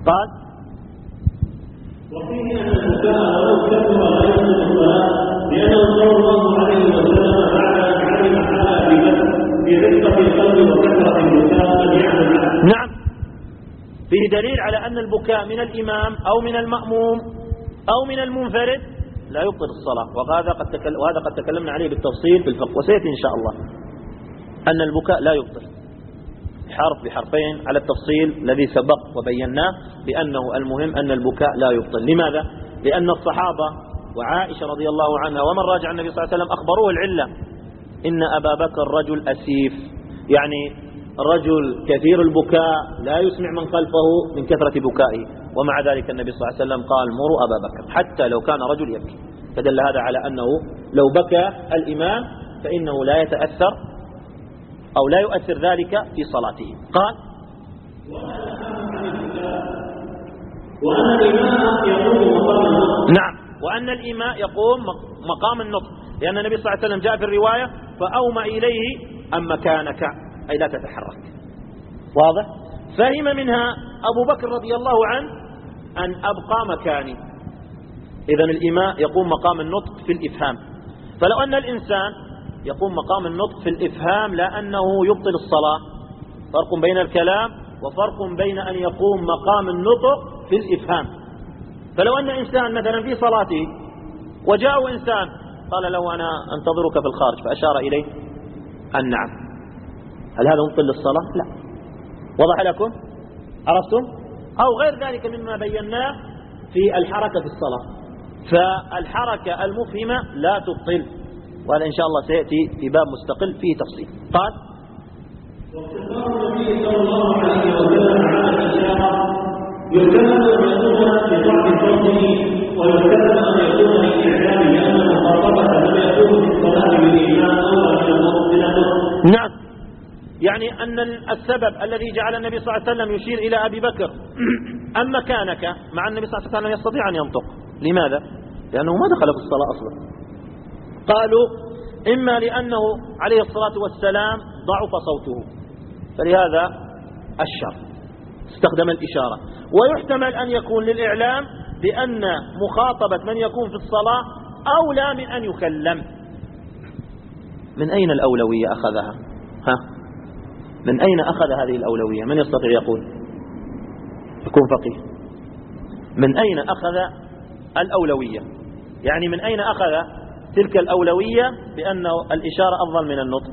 قال وفيه أن البكاء ولو كثر لا يبطل الصلاة لأنه صلى الله عليه وسلم بعد أن علم حال أبي بكر برقة القلب وكثرة البكاء لم يعلم عنه. نعم، فيه دليل على أن البكاء من الإمام أو من المأموم أو من المنفرد لا يبطل الصلاة، وهذا قد تكلمنا عليه بالتفصيل في الفقه، وسيأتي إن شاء الله أن البكاء لا يبطل حرف بحرفين على التفصيل الذي سبق وبيناه، بأنه المهم أن البكاء لا يبطل. لماذا؟ لأن الصحابة وعائشة رضي الله عنها ومن راجع النبي صلى الله عليه وسلم أخبروه العلة: إن أبا بكر رجل أسيف، يعني رجل كثير البكاء لا يسمع من خلفه من كثرة بكائه، ومع ذلك النبي صلى الله عليه وسلم قال: مروا أبا بكر حتى لو كان رجل يبكي. فدل هذا على أنه لو بكى الإمام فإنه لا يتأثر أو لا يؤثر ذلك في صلاته. قال: وأن الإمام يقوم مقام النطق. نعم، وأن الإمام يقوم مقام النطق، لأن النبي صلى الله عليه وسلم جاء في الرواية: فأومى إليه أم مكانك، أي لا تتحرك. واضح؟ فهم منها أبو بكر رضي الله عنه أن أبقى مكاني. إذن الإمام يقوم مقام النطق في الإفهام. فلو أن الإنسان يقوم مقام النطق في الإفهام لا أنه يبطل الصلاة، فرق بين الكلام وفرق بين أن يقوم مقام النطق في الإفهام. فلو أن إنسان مثلا في صلاته وجاء إنسان قال له: أنا أنتظرك في الخارج، فأشار إليه أن نعم، هل هذا مبطل للصلاة؟ لا. وضح لكم؟ عرفتم؟ أو غير ذلك مما بيناه في الحركة في الصلاة، فالحركة المفهمة لا تبطل، وهذا إن شاء الله سيأتي في باب مستقل فيه تفصيل. قال: واقتصار النبي صلى الله عليه وسلم على الإشارة يحتمل أن يكون لضعف صوته، ويحتمل أن يكون لإعلام لأن المخاطبة لم يكون في الصلاة بالإمام أو من النطق. نعم، يعني أن السبب الذي جعل النبي صلى الله عليه وسلم يشير إلى أبي بكر أم مكانك، مع النبي صلى الله عليه وسلم يستطيع أن ينطق. لماذا؟ لأنه ما دخل في الصلاة أصلا. قالوا: إما لأنه عليه الصلاة والسلام ضعف صوته فلهذا أشر، استخدم الإشارة. ويحتمل أن يكون للإعلام بأن مخاطبة من يكون في الصلاة أولى من أن يكلم. من أين الأولوية أخذها؟ من أين أخذ هذه الأولوية؟ من يستطيع يقول؟ يكون فقيه. من أين أخذ الأولوية؟ يعني من أين أخذ تلك الأولوية بأن الإشارة أفضل من النطق؟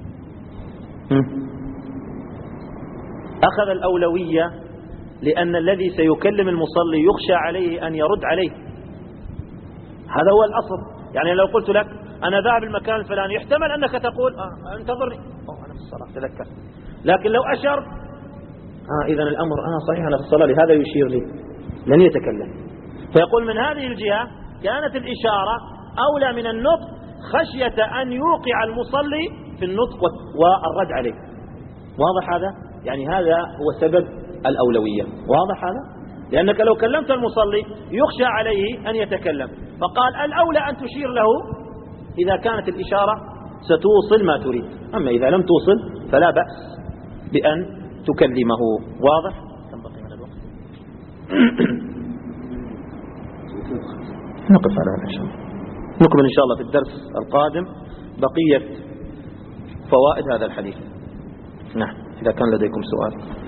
أخذ الأولوية لأن الذي سيكلم المصلي يخشى عليه أن يرد عليه. هذا هو الأصل. يعني لو قلت لك: أنا ذاهب المكان الفلاني، يحتمل أنك تقول: انتظرني، أنا في الصلاة، تذكر. لكن لو أشر: إذن الأمر صحيح، أنا في الصلاة، لهذا يشير لي، لن يتكلم. فيقول من هذه الجهة كانت الإشارة أولى من النطق، خشية أن يوقع المصلي في النطق والرد عليه. واضح هذا؟ يعني هذا هو سبب الأولوية. واضح هذا؟ لأنك لو كلمت المصلي يخشى عليه أن يتكلم، فقال: الأولى أن تشير له إذا كانت الإشارة ستوصل ما تريد، أما إذا لم توصل فلا بأس بأن تكلمه. واضح؟ كم بقي من الوقت؟ نقف على هذا إن شاء الله، نكمل إن شاء الله في الدرس القادم بقية فوائد هذا الحديث. نعم، إذا كان لديكم سؤال.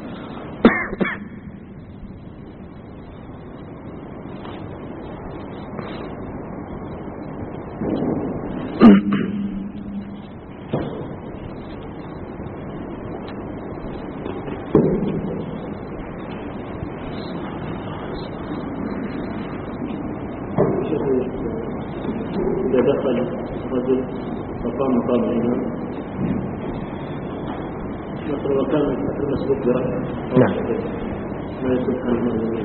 إذا دخل رجل فقام مقام الإمام مثلا وكان المسبوق بركعة، ما يصح عن المؤمنين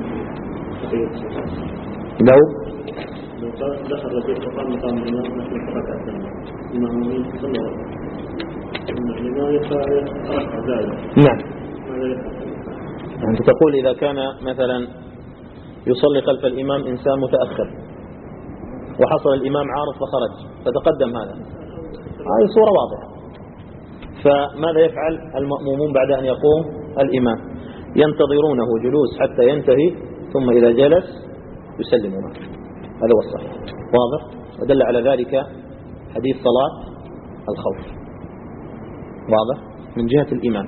لو دخل رجل فقام مقام الإمام مثلا ركعة ثانية، المؤمنين صلوا الإمام يركع ركعة زائدة. نعم، أنت تقول إذا كان مثلا يصلي خلف الإمام إنسان متأخر وحصل الإمام عارض فخرج فتقدم، هذه صورة واضحة، فماذا يفعل المأمومون بعد أن يقوم الإمام؟ ينتظرونه جلوس حتى ينتهي، ثم إذا جلس يسلمون. هذا هو الصحيح. واضح؟ ودل على ذلك حديث صلاة الخوف. واضح؟ من جهة الإمام.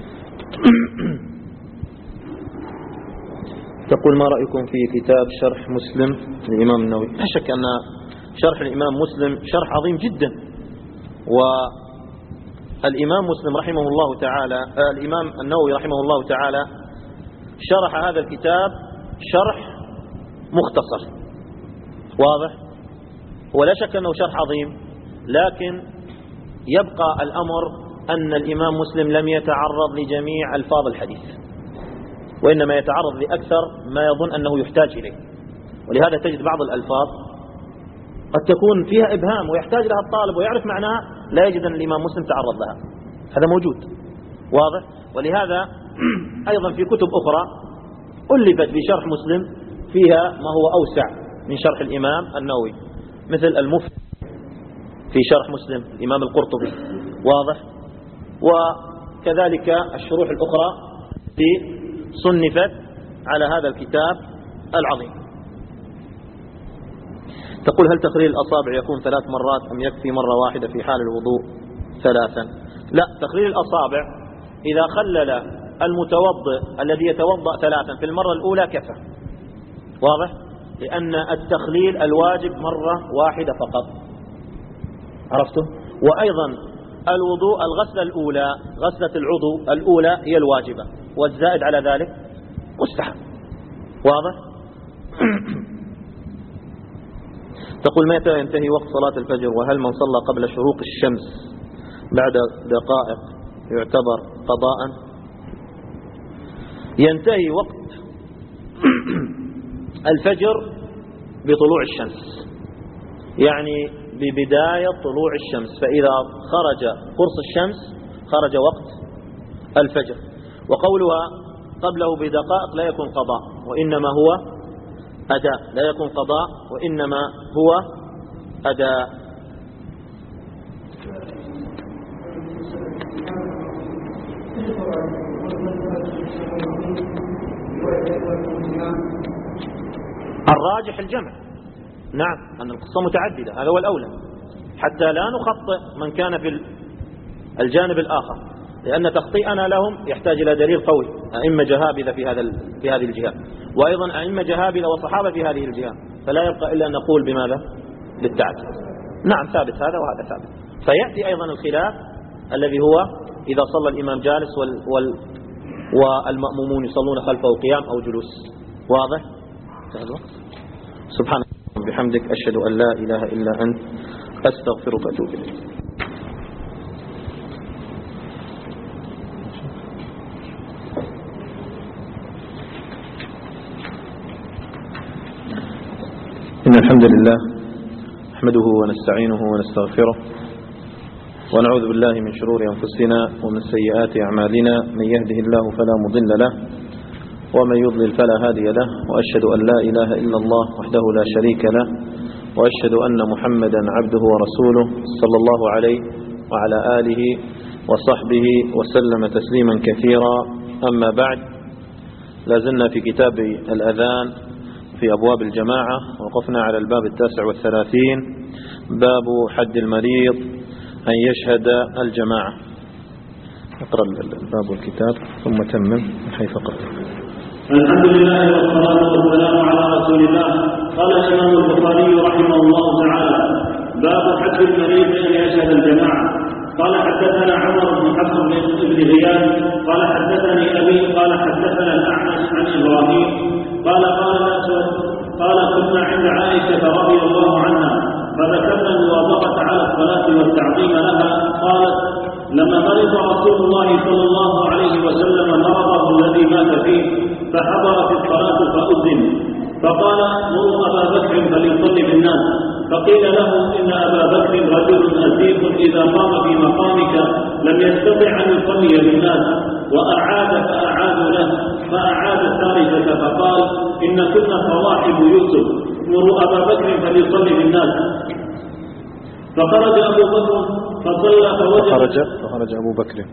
تقول ما رأيكم في كتاب شرح مسلم للإمام النووي؟ لا شك أن شرح الإمام مسلم شرح عظيم جدا، والإمام مسلم رحمه الله تعالى الإمام النووي رحمه الله تعالى شرح هذا الكتاب شرح مختصر. واضح؟ ولا شك أنه شرح عظيم، لكن يبقى الأمر أن الإمام مسلم لم يتعرض لجميع ألفاظ الحديث، وإنما يتعرض لأكثر ما يظن أنه يحتاج إليه. ولهذا تجد بعض الألفاظ قد تكون فيها إبهام ويحتاج لها الطالب ويعرف معناها، لا يجد أن الإمام مسلم تعرض لها. هذا موجود. واضح؟ ولهذا أيضا في كتب أخرى ألفت بشرح مسلم فيها ما هو أوسع من شرح الإمام النووي، مثل المفهم في شرح مسلم الإمام القرطبي. واضح؟ وكذلك الشروح الأخرى صنفت على هذا الكتاب العظيم. تقول هل تخليل الأصابع يكون 3 مرات أم يكفي مرة واحدة في حال الوضوء 3؟ لا، تخليل الأصابع إذا خلل المتوضئ الذي يتوضأ 3 في المرة الأولى كفى. واضح؟ لأن التخليل الواجب مرة واحدة فقط. عرفتم؟ وأيضا الوضوء الغسلة الأولى، غسلة العضو الأولى هي الواجبة، والزائد على ذلك مستحب. واضح؟ تقول متى ينتهي وقت صلاة الفجر؟ وهل من صلى قبل شروق الشمس بعد دقائق يعتبر قضاء؟ ينتهي وقت الفجر بطلوع الشمس، يعني ببداية طلوع الشمس، فإذا خرج قرص الشمس خرج وقت الفجر. وقولها قبله بدقائق لا يكون قضاء، وإنما هو أداء. لا يكون قضاء وإنما هو أداء. الراجح الجمع. نعم، أن القصة متعددة، هذا هو الأولى، حتى لا نخطئ من كان في الجانب الآخر، لأن تخطيئنا لهم يحتاج إلى دليل قوي. أئمة جهابذة في هذه الجهة، وأيضا أئمة جهابذة وصحابة في هذه الجهة، فلا يبقى إلا أن نقول بماذا؟ بالتعدد. نعم، ثابت هذا وهذا ثابت. فيأتي أيضا الخلاف الذي هو إذا صلى الإمام جالس والمأمومون يصلون خلفه قيام أو جلوس. واضح؟ سبحانك وبحمدك، أشهد أن لا إله إلا أنت، أستغفرك وأتوب إليك. إن الحمد لله نحمده ونستعينه ونستغفره ونعوذ بالله من شرور أنفسنا ومن سيئات أعمالنا، من يهده الله فلا مضل له ومن يضلل فلا هادي له، وأشهد أن لا إله إلا الله وحده لا شريك له، وأشهد أن محمدا عبده ورسوله صلى الله عليه وعلى آله وصحبه وسلم تسليما كثيرا. أما بعد، لازلنا في كتاب الأذان في أبواب الجماعة، وقفنا على الباب 39، باب حد المريض أن يشهد الجماعة. اقرأ الباب والكتاب ثم تمم من حيث قرأت. الحمد لله والصلاة والسلام على رسول الله. قال الإمام البخاري رحمه الله تعالى: باب حد المريض أن يشهد الجماعة. قال حدثنا عمر بن حفص بن غياث قال حدثني أبي قال حدثنا الأعمش عن إبراهيم قال الأسود قال كنا عند عائشة رضي الله عنها فذكرنا الموافقة على الصلاة والتعظيم لها. قالت: لما مرض رسول الله صلى الله عليه وسلم مرضه الذي مات فيه فحضرت الصلاة فأذن، فقال: مروا أبا بكر فليصلي بالناس. فقيل له: إن أبا بكر رجل أزيق إذا قام في مقامك لم يستطع أن يصلي بالناس، وأعاد فأعادوا له، فأعاد الثالثة فقال: إن كنا صواحب يوسف، مروا أبا بكر فليصلي بالناس. فخرج أبو بكر فخرج أبو بكر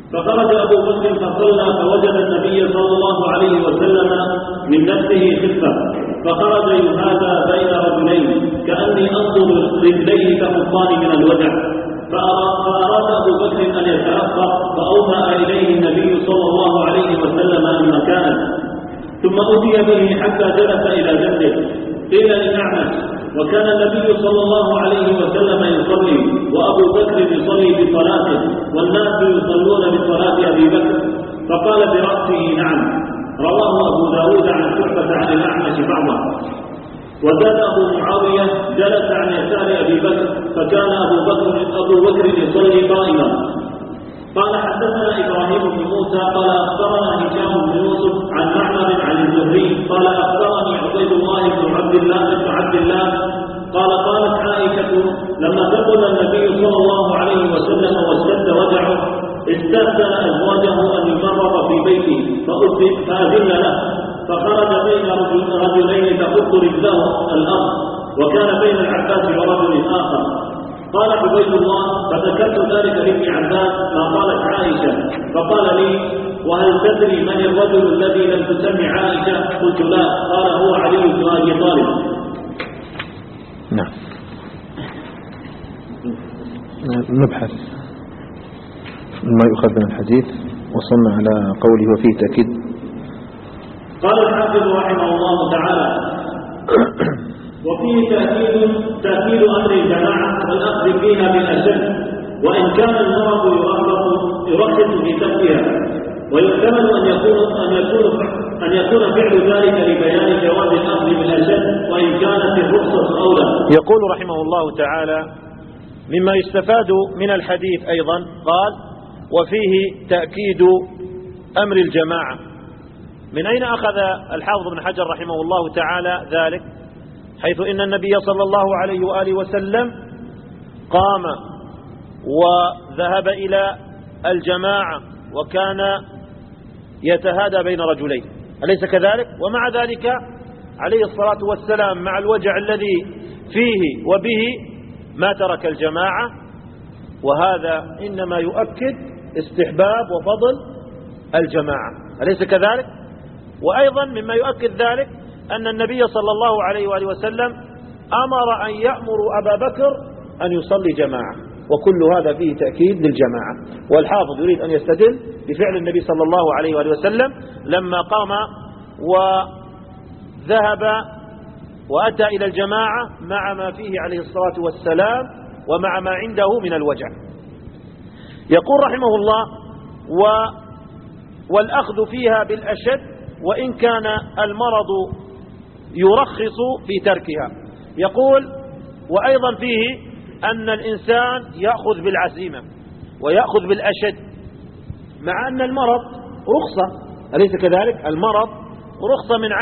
فصلى فوجد النبي صلى الله عليه وسلم من نفسه خفة، فخرج يهادى بين رجلين كأني أنظر رجليه تخطان من الوجع، فأراد أبو بكر أن يتأخر فأومأ إليه النبي صلى الله عليه وسلم أن مكانه، ثم أتي به حتى جلس إلى جنبه. قيل للأعمش: وكان النبي صلى الله عليه وسلم يصلي وأبو بكر يصلي بصلاته والناس يصلون بصلاة أبي بكر، فقال برأسه: نعم. رواه أبو داود عن شعبة عن الأعمش بعضا. وزاد أبو معاوية: جلس عن يسار أبي بكر، فكان أبو بكر يصلي قائما. قال: حدثنا إبراهيم بن موسى قال أخبرنا هشام بن يوسف عن معمر عن الزهري قال أخبرني عبيد الله بن عبد الله قال: قالت عائشة: لما ثقل النبي صلى الله عليه وسلم واشتد وجعه استأذن أزواجه أن يمرض في بيته فأذن له، فخرج بين رجلين تخط رجله الأرض، وكان بين العباس ورجل آخر. قال عبيد الله: فذكرت ذلك لابن عباس ما قالت عائشة، فقال لي: وهل تدري من الرجل الذي لم تسمي عائشة؟ قلت: لا. قال: هو علي بن أبي طالب. نعم. نبحث ما يؤخذ من الحديث. وصلنا على قوله وفيه تأكيد. قال الحافظ رحمه الله تعالى: وفيه تأكيد أمر الجماعة والأخذ فيها بالأشد، وإن كان المرض يرخص في تركها، ويحتمل أن يكون فعل ذلك لبيان جواز الأخذ بالأشد، وإن كانت الرخصة أولى. يقول رحمه الله تعالى: مما يستفاد من الحديث أيضا قال: وفيه تأكيد أمر الجماعة. من أين أخذ الحافظ بن حجر رحمه الله تعالى ذلك؟ حيث إن النبي صلى الله عليه وآله وسلم قام وذهب إلى الجماعة وكان يتهادى بين رجلين، أليس كذلك؟ ومع ذلك عليه الصلاة والسلام مع الوجع الذي فيه وبه ما ترك الجماعة، وهذا إنما يؤكد استحباب وفضل الجماعة، أليس كذلك؟ وأيضا مما يؤكد ذلك أن النبي صلى الله عليه وآله وسلم أمر أن يأمر أبا بكر أن يصلي جماعة، وكل هذا فيه تأكيد للجماعة. والحافظ يريد أن يستدل بفعل النبي صلى الله عليه وآله وسلم لما قام وذهب وأتى إلى الجماعة مع ما فيه عليه الصلاة والسلام ومع ما عنده من الوجع. يقول رحمه الله: والأخذ فيها بالأشد وإن كان المرض يرخص في تركها. يقول: وأيضا فيه أن الإنسان يأخذ بالعزيمة ويأخذ بالأشد، مع أن المرض رخصة، أليس كذلك؟ المرض رخصة من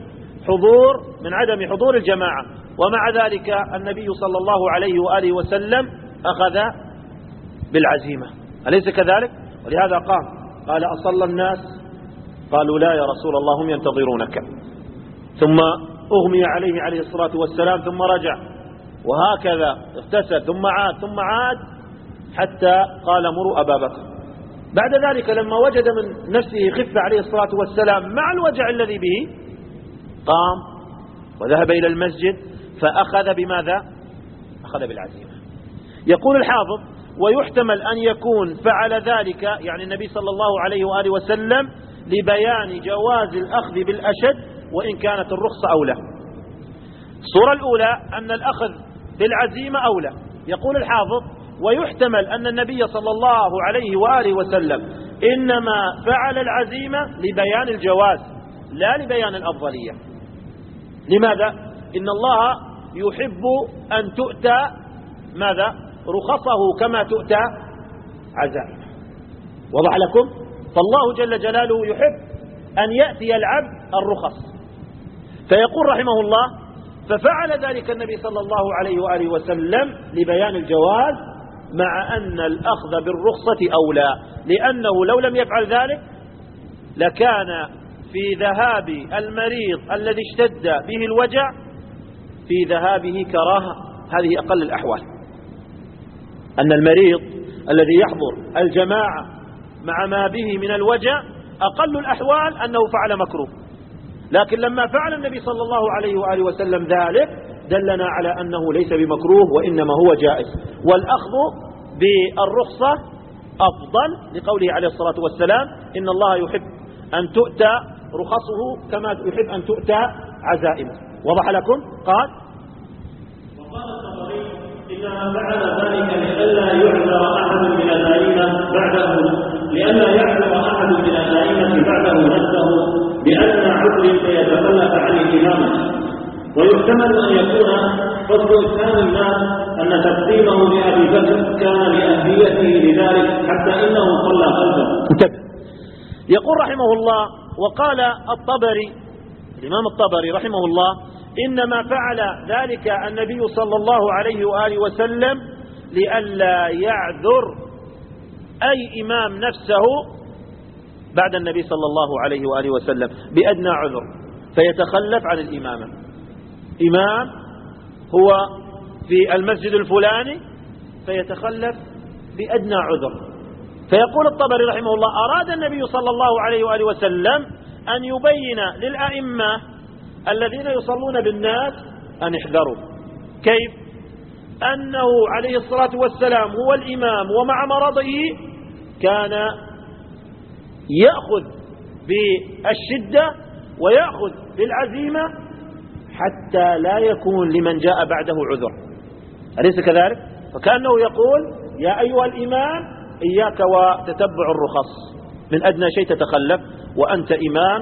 عدم حضور الجماعة، ومع ذلك النبي صلى الله عليه وآله وسلم أخذ بالعزيمة، أليس كذلك؟ ولهذا قال: أصلى الناس؟ قالوا: لا يا رسول الله، هم ينتظرونك. ثم أغمي عليه الصلاة والسلام ثم رجع، وهكذا اغتسل ثم عاد حتى قال: مروا أبا بكر. بعد ذلك لما وجد من نفسه خفة عليه الصلاة والسلام مع الوجع الذي به، قام وذهب إلى المسجد فأخذ بماذا؟ أخذ بالعزيمة. يقول الحافظ: ويحتمل أن يكون فعل ذلك يعني النبي صلى الله عليه وآله وسلم لبيان جواز الأخذ بالأشد وإن كانت الرخصة أولى. الصورة الأولى أن الأخذ بالعزيمة أولى. يقول الحافظ: ويحتمل أن النبي صلى الله عليه وآله وسلم إنما فعل العزيمة لبيان الجواز لا لبيان الأفضلية. لماذا؟ إن الله يحب أن تؤتى ماذا؟ رخصه كما تؤتى عزائمه. وضع لكم؟ فالله جل جلاله يحب أن يأتي العبد الرخص. فيقول رحمه الله: ففعل ذلك النبي صلى الله عليه وآله وسلم لبيان الجواز، مع أن الأخذ بالرخصة أولى، لأنه لو لم يفعل ذلك لكان في ذهاب المريض الذي اشتد به الوجع في ذهابه كراهة. هذه أقل الأحوال. أن المريض الذي يحضر الجماعة مع ما به من الوجع أقل الأحوال أنه فعل مكروه، لكن لما فعل النبي صلى الله عليه وآله وسلم ذلك دلنا على أنه ليس بمكروه وإنما هو جائز، والأخذ بالرخصة أفضل، لقوله عليه الصلاة والسلام إن الله يحب أن تؤتى رخصه كما يحب أن تؤتى عزائمه. وضح لكم؟ قال وقال الطبري إنما فعل ذلك لئلا يعذر أحد من الأئمة بعده، لئلا يعذر أحد من الأئمة بعده نفسه بأن عذر فيتخلف عن الإمامة. ويحتمل أن يكون فضل إسلام الناس أن تقديمه لأبي بكر كان لأهليته لذلك حتى إنه صلى خلفه. انتبه، يقول رحمه الله وقال الطبري الإمام الطبري رحمه الله إنما فعل ذلك النبي صلى الله عليه وآله وسلم لئلا يعذر أي إمام نفسه بعد النبي صلى الله عليه وآله وسلم بأدنى عذر فيتخلف عن الإمامة. إمام هو في المسجد الفلاني فيتخلف بأدنى عذر، فيقول الطبري رحمه الله أراد النبي صلى الله عليه وآله وسلم أن يبين للأئمة الذين يصلون بالناس أن احذروا. كيف؟ أنه عليه الصلاة والسلام هو الإمام ومع مرضه كان يأخذ بالشدة ويأخذ بالعزيمة حتى لا يكون لمن جاء بعده عذر، أليس كذلك؟ فكأنه يقول يا أيها الإمام إياك وتتبع الرخص، من أدنى شيء تتخلف وأنت إمام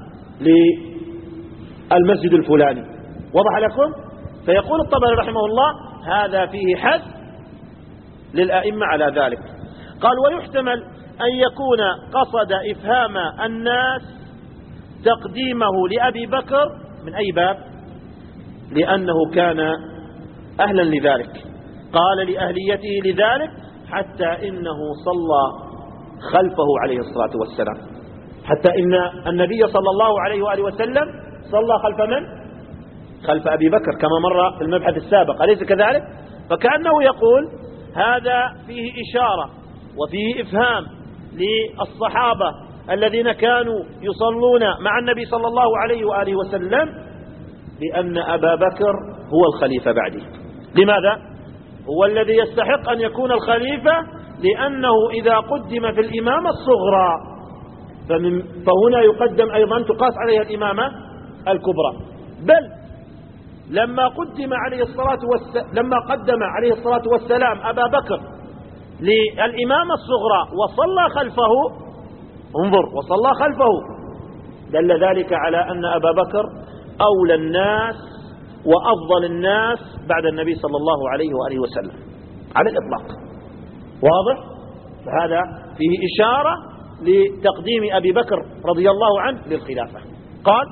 للمسجد الفلاني. وضح لكم؟ فيقول الطبري رحمه الله هذا فيه حث للأئمة على ذلك. قال ويحتمل أن يكون قصد إفهام الناس تقديمه لأبي بكر من أي باب؟ لأنه كان أهلا لذلك، قال لأهليته لذلك حتى إنه صلى خلفه عليه الصلاة والسلام، حتى إن النبي صلى الله عليه وآله وسلم صلى خلف من؟ خلف أبي بكر كما مر في المبحث السابق، أليس كذلك؟ فكأنه يقول هذا فيه إشارة وفيه إفهام للصحابة الذين كانوا يصلون مع النبي صلى الله عليه وآله وسلم بأن أبا بكر هو الخليفة بعده. لماذا؟ هو الذي يستحق أن يكون الخليفة، لأنه إذا قدم في الإمامة الصغرى فهنا يقدم أيضا تقاس عليها الإمامة الكبرى. بل لما قدم عليه الصلاة والسلام أبا بكر للإمامة الصغرى وصلى خلفه، انظر وصلى خلفه، دل ذلك على أن أبا بكر أولى الناس وأفضل الناس بعد النبي صلى الله عليه وآله وسلم على الإطلاق. واضح؟ فهذا فيه إشارة لتقديم أبي بكر رضي الله عنه للخلافة. قال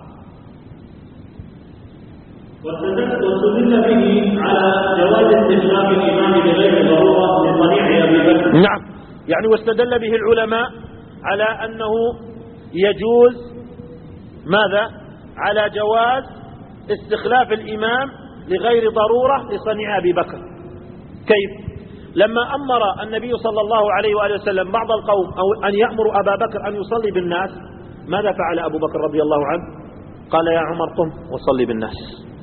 واستدل به على جواز استخلاف الإمام بغير ضرورة من صنيع أبي بكر. نعم، يعني واستدل به العلماء على أنه يجوز ماذا؟ على جواز استخلاف الإمام لغير ضرورة لصنيع أبي بكر. كيف؟ لما أمر النبي صلى الله عليه وآله وسلم بعض القوم أو أن يأمر أبا بكر أن يصلي بالناس، ماذا فعل أبو بكر رضي الله عنه؟ قال يا عمر قم وصلي بالناس.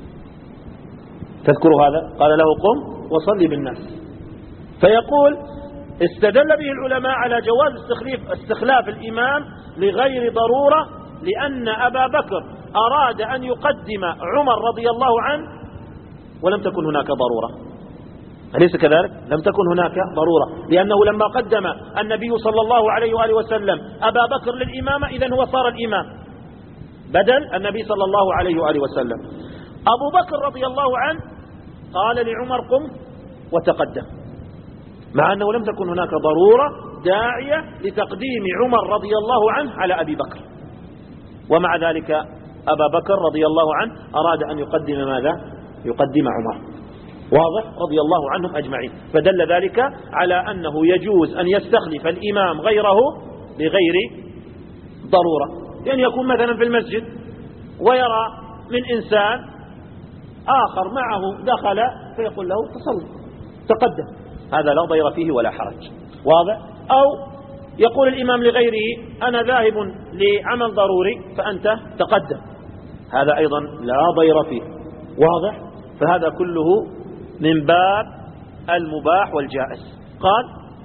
تذكروا هذا؟ قال له قم وصلي بالناس. فيقول استدل به العلماء على جواز استخلاف الإمام لغير ضرورة، لأن أبا بكر أراد أن يقدم عمر رضي الله عنه ولم تكن هناك ضرورة، أليس كذلك؟ لم تكن هناك ضرورة، لأنه لما قدم النبي صلى الله عليه وآله وسلم أبا بكر للإمامة إذن هو صار الإمام بدل النبي صلى الله عليه وآله وسلم. أبو بكر رضي الله عنه قال لعمر قم وتقدم، مع أنه لم تكن هناك ضرورة داعية لتقديم عمر رضي الله عنه على أبي بكر، ومع ذلك أبا بكر رضي الله عنه أراد أن يقدم ماذا؟ يقدم عمر. واضح؟ رضي الله عنهم أجمعين. فدل ذلك على أنه يجوز أن يستخلف الإمام غيره لغير ضرورة، يعني يكون مثلا في المسجد ويرى من إنسان آخر معه دخل فيقول له تصل تقدم، هذا لا ضير فيه ولا حرج. واضح؟ أو يقول الإمام لغيره أنا ذاهب لعمل ضروري فأنت تقدم، هذا أيضا لا ضير فيه. واضح؟ فهذا كله من باب المباح والجائز. قال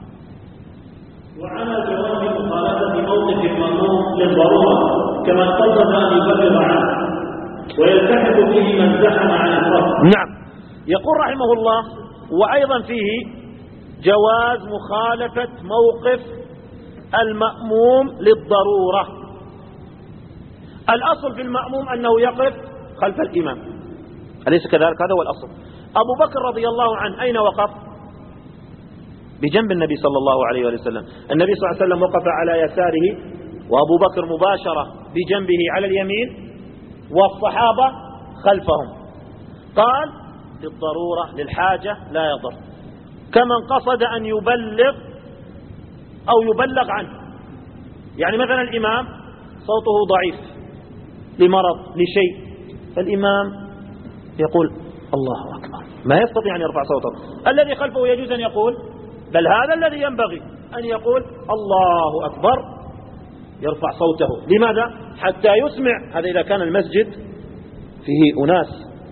وعلى جواز مخالفة موقف المأموم للضرورة كما قصد أن يبلغ عنه ويلتحق به من زحم عن الفرق. نعم. يقول رحمه الله وأيضا فيه جواز مخالفة موقف المأموم للضرورة. الأصل في المأموم أنه يقف خلف الإمام، أليس كذلك؟ هذا هو الأصل. أبو بكر رضي الله عنه أين وقف؟ بجنب النبي صلى الله عليه وسلم. النبي صلى الله عليه وسلم وقف على يساره وأبو بكر مباشرة بجنبه على اليمين والصحابة خلفهم. قال للضرورة للحاجة لا يضر، كمن قصد أن يبلغ أو يبلغ عنه. يعني مثلا الإمام صوته ضعيف لمرض لشيء، فالإمام يقول الله أكبر، ما يستطيع أن يرفع صوته. الذي خلفه يجوز أن يقول، بل هذا الذي ينبغي أن يقول الله أكبر، يرفع صوته. لماذا؟ حتى يسمع. هذا إذا كان المسجد فيه أناس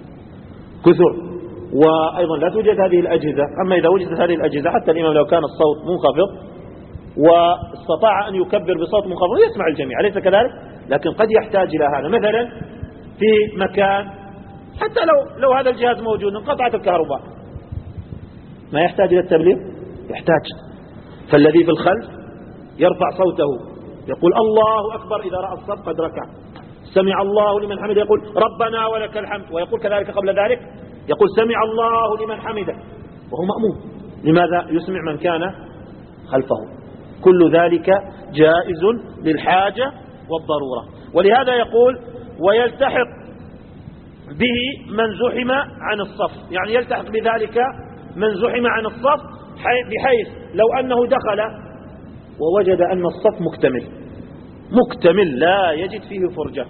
كثر وأيضا لا توجد هذه الأجهزة. أما إذا وجدت هذه الأجهزة حتى الإمام لو كان الصوت منخفض واستطاع أن يكبر بصوت منخفض يسمع الجميع، أليس كذلك؟ لكن قد يحتاج إلى هذا مثلا في مكان حتى لو هذا الجهاز موجود انقطعت الكهرباء، ما يحتاج إلى التبليغ؟ يحتاج. فالذي في الخلف يرفع صوته يقول الله أكبر إذا رأى الصف قد ركع، سمع الله لمن حمده يقول ربنا ولك الحمد، ويقول كذلك قبل ذلك يقول سمع الله لمن حمده وهو مأموم. لماذا؟ يسمع من كان خلفه. كل ذلك جائز للحاجة والضرورة. ولهذا يقول ويلتحق به من زحم عن الصف، يعني يلتحق بذلك من زحم عن الصف، بحيث لو أنه دخل ووجد أن الصف مكتمل لا يجد فيه فرجة.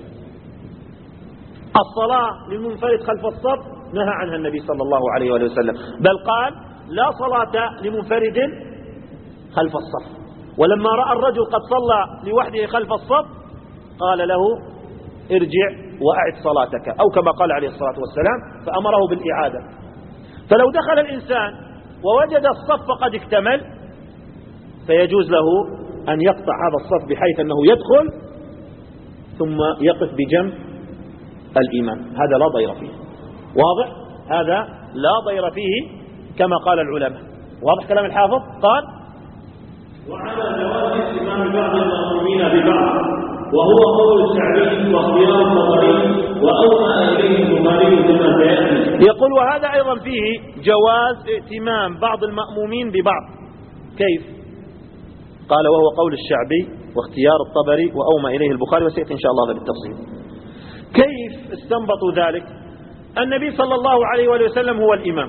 الصلاة للمنفرد خلف الصف نهى عنها النبي صلى الله عليه وسلم، بل قال لا صلاة لمنفرد خلف الصف. ولما رأى الرجل قد صلى لوحده خلف الصف قال له ارجع وأعد صلاتك، أو كما قال عليه الصلاة والسلام فأمره بالإعادة. فلو دخل الإنسان ووجد الصف قد اكتمل فيجوز له أن يقطع هذا الصف بحيث أنه يدخل ثم يقف بجنب الإمام، هذا لا ضير فيه. واضح؟ هذا لا ضير فيه كما قال العلماء. واضح كلام الحافظ؟ قال وعلى جواز استمام بعض المأمومين ببعض، وهو قول الشعبي واختيار الطبري وأومأ إليه البخاري كما سيأتي. يقول وهذا أيضا فيه جواز ائتمام بعض المأمومين ببعض. كيف؟ قال وهو قول الشعبي واختيار الطبري وأومأ إليه البخاري، وسيأتي إن شاء الله بالتفصيل. كيف استنبطوا ذلك؟ النبي صلى الله عليه وسلم هو الإمام،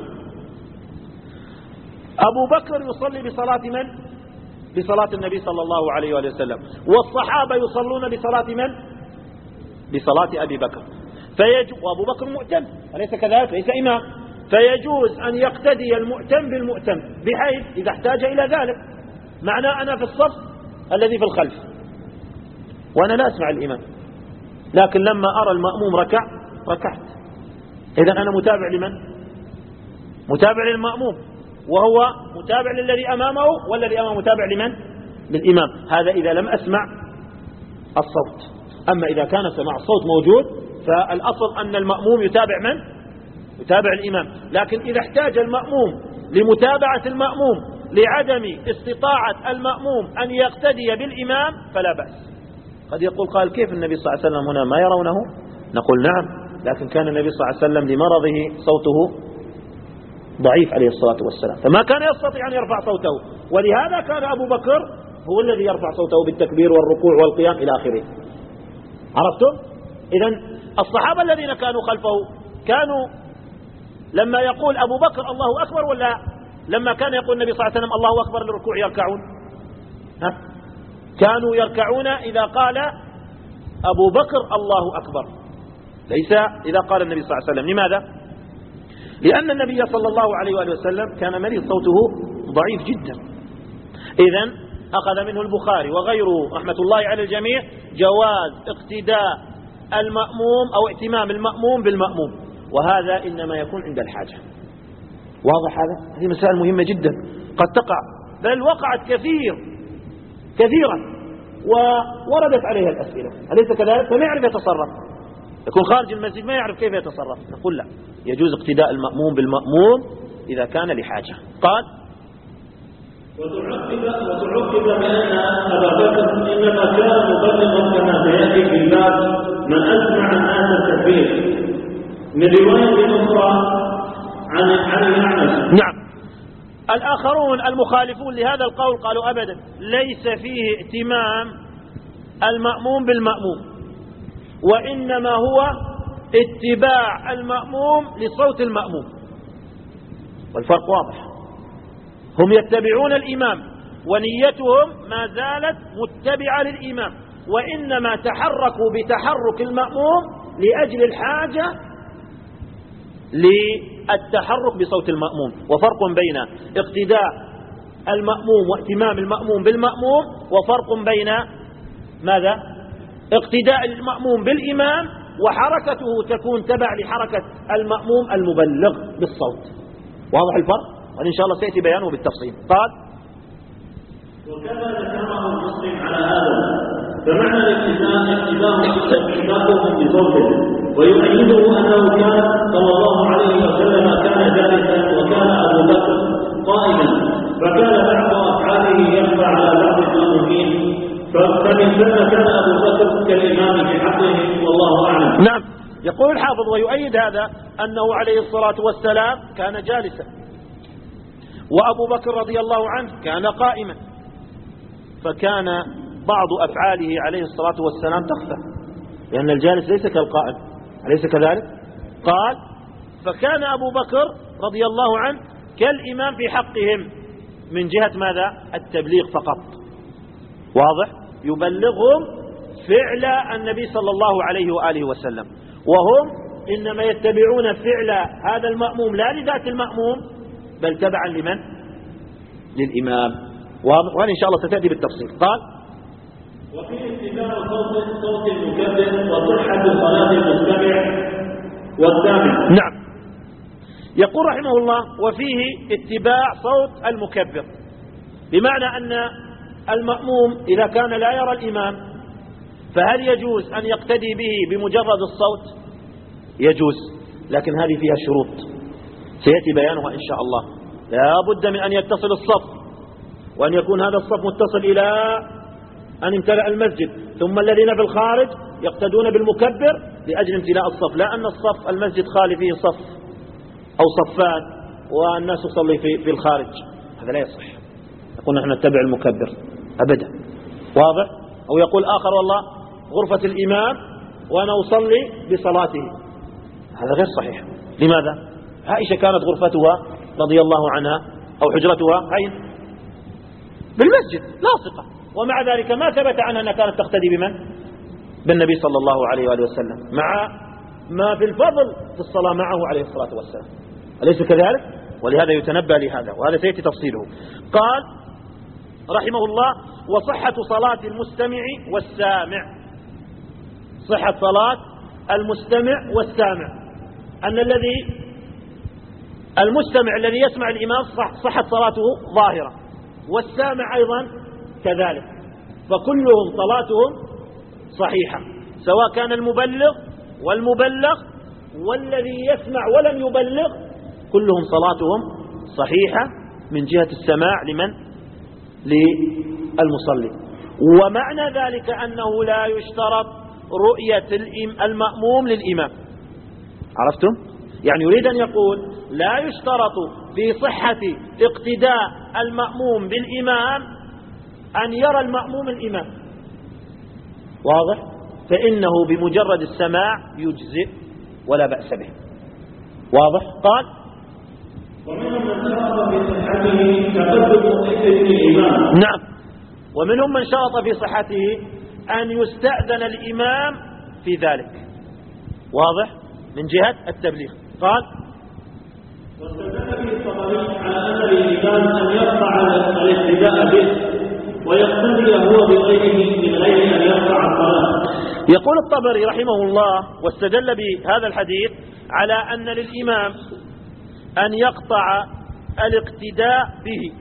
أبو بكر يصلي بصلاة من؟ بصلاة النبي صلى الله عليه وسلم، والصحابة يصلون بصلاة من؟ بصلاة أبي بكر. وأبو بكر مؤتم أليس كذلك؟ ليس إمام. فيجوز أن يقتدي المؤتم بالمؤتم بحيث إذا احتاج إلى ذلك. معناه أنا في الصف الذي في الخلف وأنا لا أسمع الإمام، لكن لما أرى المأموم ركعت، إذن أنا متابع لمن؟ متابع للمأموم، وهو متابع للذي أمامه، والذي أمامه متابع لمن؟ للإمام. هذا إذا لم أسمع الصوت. أما إذا كان سماع الصوت موجود فالأصل أن المأموم يتابع من؟ يتابع الإمام. لكن إذا احتاج المأموم لمتابعة المأموم لعدم استطاعة المأموم أن يقتدي بالإمام فلا بأس. قد يقول قال كيف النبي صلى الله عليه وسلم هنا ما يرونه؟ نقول نعم، لكن كان النبي صلى الله عليه وسلم لمرضه صوته ضعيف عليه الصلاة والسلام، فما كان يستطيع أن يرفع صوته، ولهذا كان أبو بكر هو الذي يرفع صوته بالتكبير والركوع والقيام إلى آخره. عرفتم؟ إذن الصحابة الذين كانوا خلفه كانوا لما يقول أبو بكر الله أكبر، ولا لما كان يقول النبي صلى الله عليه وسلم الله أكبر للركوع يركعون؟ كانوا يركعون إذا قال أبو بكر الله أكبر، ليس إذا قال النبي صلى الله عليه وسلم. لماذا؟ لأن النبي صلى الله عليه وآله وسلم كان مريض صوته ضعيف جدا. إذن أخذ منه البخاري وغيره رحمة الله على الجميع جواز اقتداء المأموم أو ائتمام المأموم بالمأموم، وهذا إنما يكون عند الحاجة. واضح هذا؟ هذه مسائل مهمة جدا قد تقع، بل وقعت كثيرا ووردت عليها الأسئلة، أليس كذلك؟ فما يعرف يتصرف، يكون خارج المسجد ما يعرف كيف يتصرف. نقول لا، يجوز اقتداء المأموم بالمأموم إذا كان لحاجة. قال وتعقب بأن أبا بكر إنما كان مبلغا كما سيأتي في الباب من أسمع الناس التكبير، من رواية أخرى عن الأعمش. نعم. الآخرون المخالفون لهذا القول قالوا أبدا ليس فيه ائتمام المأموم بالمأموم، وإنما هو اتباع المأموم لصوت المأموم، والفرق واضح. هم يتبعون الإمام ونيتهم ما زالت متبعة للإمام، وإنما تحركوا بتحرك المأموم لأجل الحاجة للتحرك بصوت المأموم. وفرق بين اقتداء المأموم واتمام المأموم بالمأموم، وفرق بين ماذا؟ اقتداء المأموم بالإمام وحركته تكون تبع لحركة المأموم المبلغ بالصوت. واضح الفرق؟ وإن شاء الله سيأتي بيانه بالتفصيل. قال وكما ذكره المسلم على هذا، فمعنى اقتداؤهم بصوته، ويؤيده أنه كان صلى الله عليه وسلم كان جالسا وكان أبو بكر قائما، فكان بعض أفعاله يخفى على بعض المؤمنين، فمن ثم كان أبو بكر كالإمام في حقه، والله أعلم. نعم. يقول الحافظ ويؤيد هذا أنه عليه الصلاة والسلام كان جالسا، وأبو بكر رضي الله عنه كان قائما، فكان بعض أفعاله عليه الصلاة والسلام تخفى، لأن الجالس ليس كالقائم، أليس كذلك؟ قال فكان أبو بكر رضي الله عنه كالإمام في حقهم من جهة ماذا؟ التبليغ فقط. واضح؟ يبلغهم فعل النبي صلى الله عليه وآله وسلم، وهم إنما يتبعون فعل هذا المأموم لا لذات المأموم بل تبعا لمن؟ للإمام. واضح؟ وإن شاء الله ستأتي بالتفصيل. قال وفي اتباع صوت المكبر وصحة صلاة المستمع والسامع. نعم. يقول رحمه الله وفيه اتباع صوت المكبر، بمعنى أن المأموم إذا كان لا يرى الإمام فهل يجوز أن يقتدي به بمجرد الصوت؟ يجوز، لكن هذه فيها شروط سيأتي بيانها إن شاء الله. لا بد من أن يتصل الصف، وأن يكون هذا الصف متصل إلى أن امتلأ المسجد، ثم الذين في الخارج يقتدون بالمكبر لأجل امتلاء الصف، لا أن الصف المسجد خالي فيه صف أو صفان والناس تصلي في الخارج، هذا لا يصح. يقول نحن نتبع المكبر أبدا. واضح؟ أو يقول آخر والله غرفة الإمام وأنا أصلي بصلاته، هذا غير صحيح. لماذا؟ عائشة كانت غرفتها رضي الله عنها أو حجرتها أين؟ بالمسجد لاصقة، ومع ذلك ما ثبت عنها أنها كانت تقتدي بمن؟ بالنبي صلى الله عليه وآله وسلم، مع ما في الفضل في الصلاة معه عليه الصلاة والسلام، أليس كذلك؟ ولهذا يتنبه لهذا، وهذا سيأتي تفصيله. قال رحمه الله وصحة صلاة المستمع والسامع. صحة صلاة المستمع والسامع، أن المستمع الذي يسمع الإمام صحة صلاته ظاهرة، والسامع أيضا كذلك، فكلهم صلاتهم صحيحة، سواء كان المبلغ والمبلغ والذي يسمع ولم يبلغ، كلهم صلاتهم صحيحة من جهة السماع لمن؟ للمصلي. ومعنى ذلك أنه لا يشترط رؤية المأموم للإمام. عرفتم؟ يعني يريد أن يقول لا يشترط في صحة اقتداء المأموم بالإمام أن يرى المأموم الإمام. واضح؟ فإنه بمجرد السماع يجزئ ولا بأس به. واضح؟ قال ومنهم من شرط في صحته تقدم إذن الإمام. نعم. ومنهم من شرط في صحته أن يستأذن الإمام في ذلك. واضح؟ من جهة التبليغ. قال واستدل به الطبري على أن للإمام أن يقطع الاقتداء به ويقتدي هو بغيره من غير أن يقطع الصلاة. يقول الطبري رحمه الله واستدل بهذا الحديث على أن للإمام أن يقطع الاقتداء به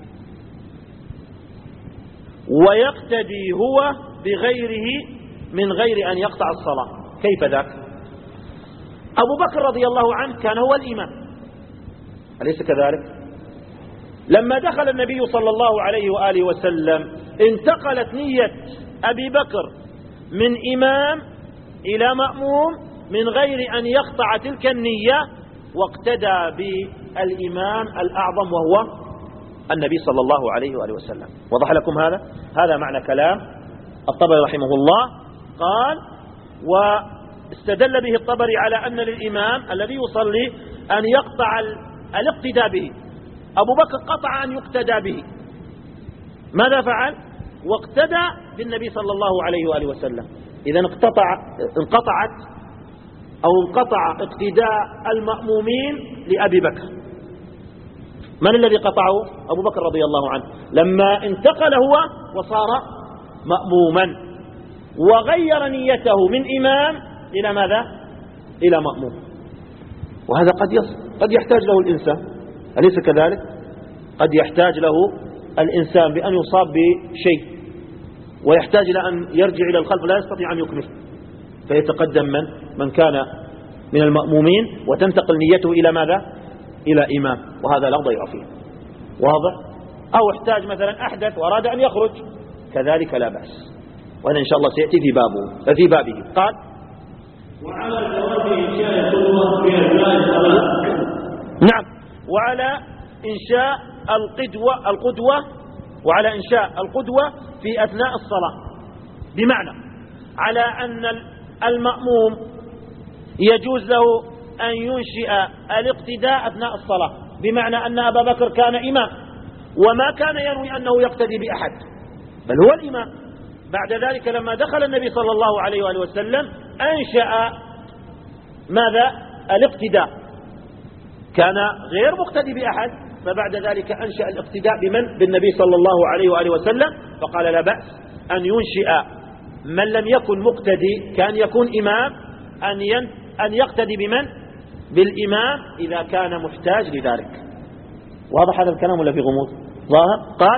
ويقتدي هو بغيره من غير أن يقطع الصلاة. كيف ذاك؟ أبو بكر رضي الله عنه كان هو الإمام، أليس كذلك؟ لما دخل النبي صلى الله عليه وآله وسلم انتقلت نية أبي بكر من إمام إلى مأموم من غير أن يقطع تلك النية، واقتدى بالإمام الأعظم وهو النبي صلى الله عليه وآله وسلم. وضح لكم هذا معنى كلام الطبري رحمه الله. قال واستدل به الطبري على أن للإمام الذي يصلي أن يقطع الاقتداء به. أبو بكر قطع أن يقتدى به، ماذا فعل؟ واقتدى بالنبي صلى الله عليه وآله وسلم. إذا انقطع اقتداء المأمومين لأبي بكر. من الذي قطعه؟ أبو بكر رضي الله عنه لما انتقل هو وصار مأموما وغير نيته من إمام إلى ماذا؟ إلى مأموم. وهذا قد يحتاج له الإنسان، أليس كذلك؟ قد يحتاج له الإنسان بأن يصاب بشيء ويحتاج إلى أن يرجع إلى الخلف لا يستطيع أن يكمل، فيتقدم من كان من المأمومين وتنتقل نيته إلى ماذا؟ إلى إمام، وهذا لا ضير فيه. واضح؟ أو احتاج مثلا أحدث وأراد أن يخرج، كذلك لا بأس، وأنا إن شاء الله سيأتي في بابه. قال وعلى جواز إنشاء القدوة في أثناء الصلاة. نعم، وعلى إنشاء القدوة في أثناء الصلاة، بمعنى على أن المأموم يجوز له أن ينشئ الاقتداء أثناء الصلاة، بمعنى أن أبا بكر كان إمام وما كان ينوي أنه يقتدي بأحد بل هو الإمام. بعد ذلك لما دخل النبي صلى الله عليه وآله وسلم أنشأ ماذا؟ الاقتداء، كان غير مقتدي بأحد، فبعد ذلك أنشأ الاقتداء بالنبي صلى الله عليه وآله وسلم، فقال لا بأس أن ينشئ من لم يكن مقتدي كان يكون إمام أن يقتدي بالإمام إذا كان محتاج لذلك. واضح هذا الكلام ولا في غموض؟ ظاهر؟ قال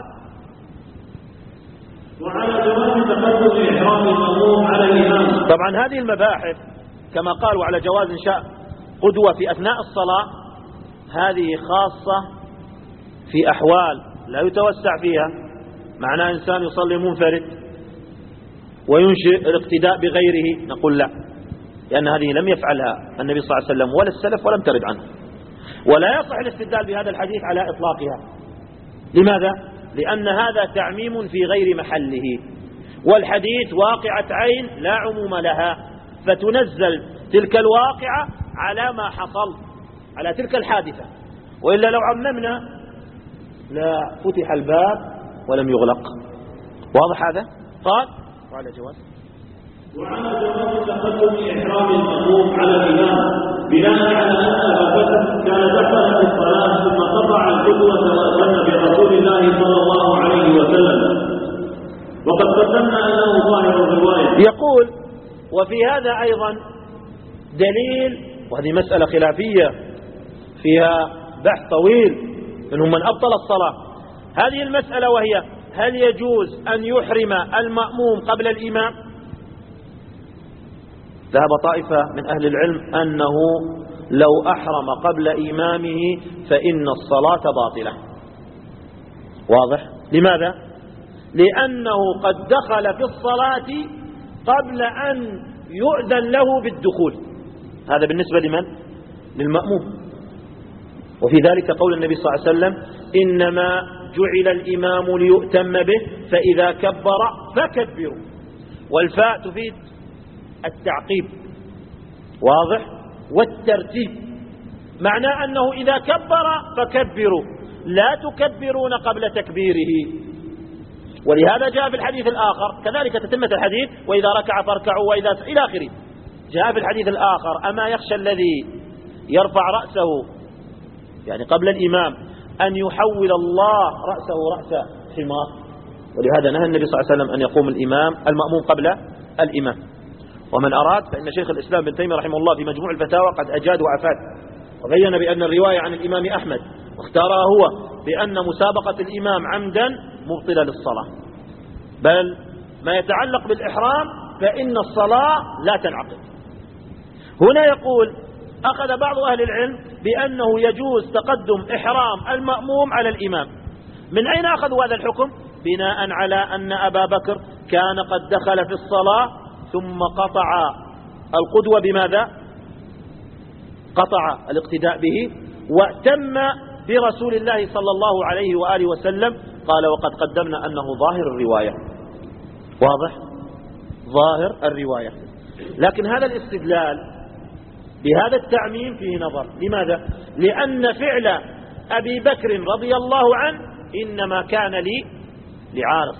وعلى جواز تقدم إحرام المأموم على الإمام. طبعا هذه المباحث كما قالوا على جواز إنشاء قدوة في أثناء الصلاة، هذه خاصة في أحوال لا يتوسع فيها. معناه إنسان يصلي منفرد وينشئ الاقتداء بغيره، نقول لا، لأن هذه لم يفعلها النبي صلى الله عليه وسلم ولا السلف ولم ترد عنه، ولا يصح الاستدلال بهذا الحديث على إطلاقها. لماذا؟ لأن هذا تعميم في غير محله، والحديث واقعة عين لا عموم لها، فتنزل تلك الواقعة على ما حصل، على تلك الحادثة، وإلا لو عممنا لا فتح الباب ولم يغلق. واضح هذا؟ قال وعلى جواز تقدم إحرام المأموم على الإمام بناء على أن أبا بكر كان دخل في الصلاة ثم قطع القدوة وأتم برسول الله صلى الله عليه وسلم، وقد قدمنا أنه ظاهر الرواية. يقول وفي هذا أيضا دليل، وهذه مسألة خلافية فيها بحث طويل، منهم من أبطل الصلاة. هذه المسألة وهي هل يجوز أن يحرم المأموم قبل الإمام؟ ذهب طائفة من أهل العلم أنه لو أحرم قبل إمامه فإن الصلاة باطلة. واضح؟ لماذا؟ لأنه قد دخل في الصلاة قبل أن يؤذن له بالدخول. هذا بالنسبة لمن؟ للمأموم. وفي ذلك قول النبي صلى الله عليه وسلم إنما جعل الإمام ليؤتم به فإذا كبر فكبروا، والفاء تفيد التعقيب، واضح؟ والترتيب، معناه أنه إذا كبر فكبروا، لا تكبرون قبل تكبيره. ولهذا جاء في الحديث الآخر كذلك تتمة الحديث وإذا ركع فاركعوا وإذا إلى آخره. جاء في الحديث الآخر أما يخشى الذي يرفع رأسه يعني قبل الإمام أن يحول الله رأسه رأس حمار. ولهذا نهى النبي صلى الله عليه وسلم أن يقوم المأموم قبل الإمام. ومن أراد فإن شيخ الإسلام ابن تيمية رحمه الله في مجموع الفتاوى قد أجاد وأفاد وبين بأن الرواية عن الإمام أحمد واختارها هو بأن مسابقة الإمام عمدا مبطلة للصلاة، بل ما يتعلق بالإحرام فإن الصلاة لا تنعقد. هنا يقول أخذ بعض أهل العلم بأنه يجوز تقدم إحرام المأموم على الإمام. من أين أخذوا هذا الحكم؟ بناء على أن أبا بكر كان قد دخل في الصلاة ثم قطع القدوة بماذا؟ قطع الاقتداء به وأتم برسول الله صلى الله عليه وآله وسلم. قال وقد قدمنا أنه ظاهر الرواية. واضح؟ ظاهر الرواية. لكن هذا الاستدلال بهذا التعميم فيه نظر. لماذا؟ لأن فعل أبي بكر رضي الله عنه إنما كان لعارض.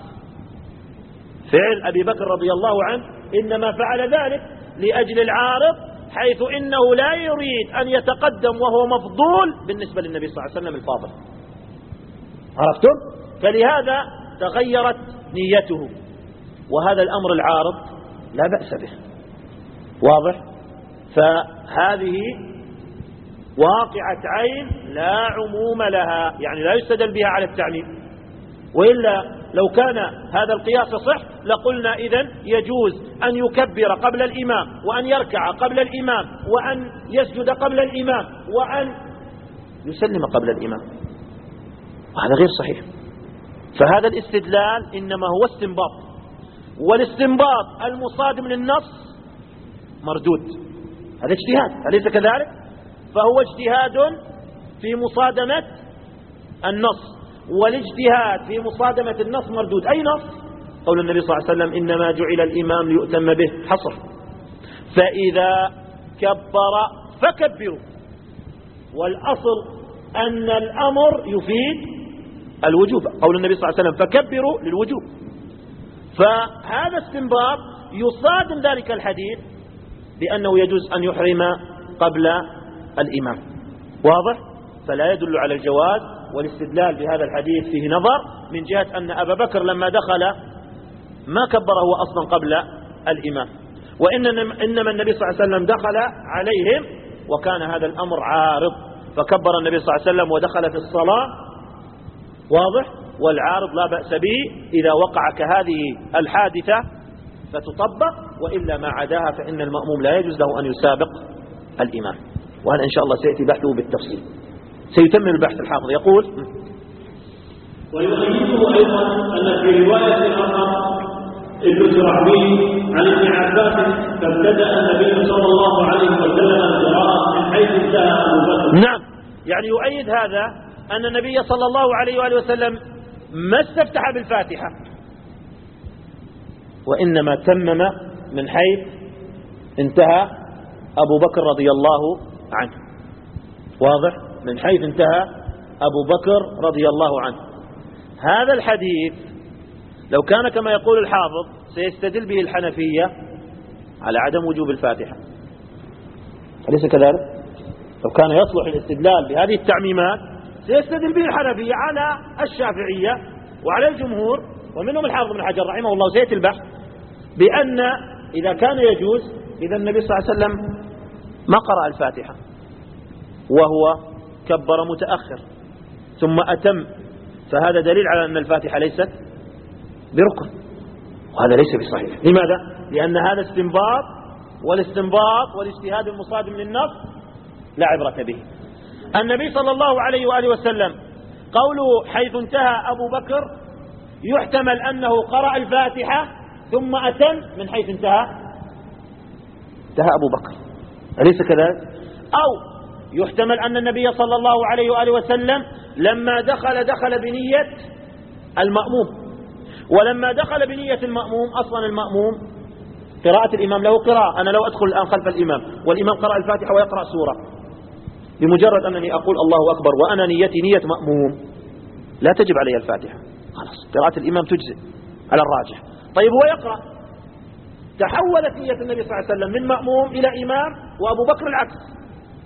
فعل أبي بكر رضي الله عنه إنما فعل ذلك لأجل العارض، حيث إنه لا يريد أن يتقدم وهو مفضول بالنسبة للنبي صلى الله عليه وسلم الفاضل. عرفتم؟ فلهذا تغيرت نيته، وهذا الأمر العارض لا بأس به. واضح؟ فهذه واقعة عين لا عموم لها، يعني لا يستدل بها على التعميم. وإلا لو كان هذا القياس صح لقلنا إذن يجوز أن يكبر قبل الإمام وأن يركع قبل الإمام وأن يسجد قبل الإمام وأن يسلم قبل الإمام، وهذا غير صحيح. فهذا الاستدلال إنما هو استنباط، والاستنباط المصادم للنص مردود. هذا اجتهاد، أليس كذلك؟ فهو اجتهاد في مصادمة النص، والاجتهاد في مصادمة النص مردود. أي نص؟ قول النبي صلى الله عليه وسلم إنما جعل الإمام ليؤتم به، حصر. فإذا كبر فكبروا، والأصل أن الأمر يفيد الوجوب. قول النبي صلى الله عليه وسلم فكبروا للوجوب. فهذا استنباط يصادم ذلك الحديث بأنه يجوز أن يحرم قبل الإمام. واضح؟ فلا يدل على الجواز، والاستدلال بهذا الحديث فيه نظر من جهة أن أبا بكر لما دخل ما كبر هو أصلا قبل الإمام، وإنما النبي صلى الله عليه وسلم دخل عليهم وكان هذا الأمر عارض، فكبر النبي صلى الله عليه وسلم ودخل في الصلاة. واضح؟ والعارض لا بأس به إذا وقع كهذه الحادثة فتطبق، وإلا ما عداها فإن المأموم لا يجوز له أن يسابق الإمام. وهذا إن شاء الله سيأتي بحثه بالتفصيل، سيتم البحث. الحافظ يقول ويؤيده أيضا أن في رواية آخر ابن شرحبيل عن ابن عباس فابتدأ النبي صلى الله عليه وسلم القراءة من حيث انتهى أبو بكر. نعم، يعني يؤيد هذا أن النبي صلى الله عليه وآله وسلم ما استفتح بالفاتحة، وإنما تمم من حيث انتهى أبو بكر رضي الله عنه. واضح؟ من حيث انتهى أبو بكر رضي الله عنه. هذا الحديث لو كان كما يقول الحافظ سيستدل به الحنفية على عدم وجوب الفاتحة، أليس كذلك؟ لو كان يصلح الاستدلال بهذه التعميمات سيستدل به الحنفية على الشافعية وعلى الجمهور ومنهم الحافظ بن حجر رحمه الله، سيأتي البحث بأن إذا كان يجوز إذا النبي صلى الله عليه وسلم ما قرأ الفاتحة وهو كبر متأخر ثم أتم، فهذا دليل على أن الفاتحة ليست بركن، وهذا ليس بصحيح. لماذا؟ لأن هذا استنباط، والاستنباط والاجتهاد المصادم للنص لا عبرة به. النبي صلى الله عليه وآله وسلم قوله حيث انتهى أبو بكر يحتمل أنه قرأ الفاتحة ثم أتم من حيث انتهى أبو بكر، أليس كذلك؟ أو يحتمل أن النبي صلى الله عليه وآله وسلم لما دخل بنية المأموم، ولما دخل بنية المأموم أصلا المأموم قراءة الإمام له قراءة. أنا لو أدخل الآن خلف الإمام والإمام قرأ الفاتحة ويقرأ سورة، بمجرد أنني أقول الله أكبر وأنا نيتي نية مأموم لا تجب علي الفاتحة، خلاص قراءة الإمام تجزئ على الراجح. طيب هو يقرأ، تحولت نية النبي صلى الله عليه وسلم من مأموم إلى إمام، وأبو بكر العكس،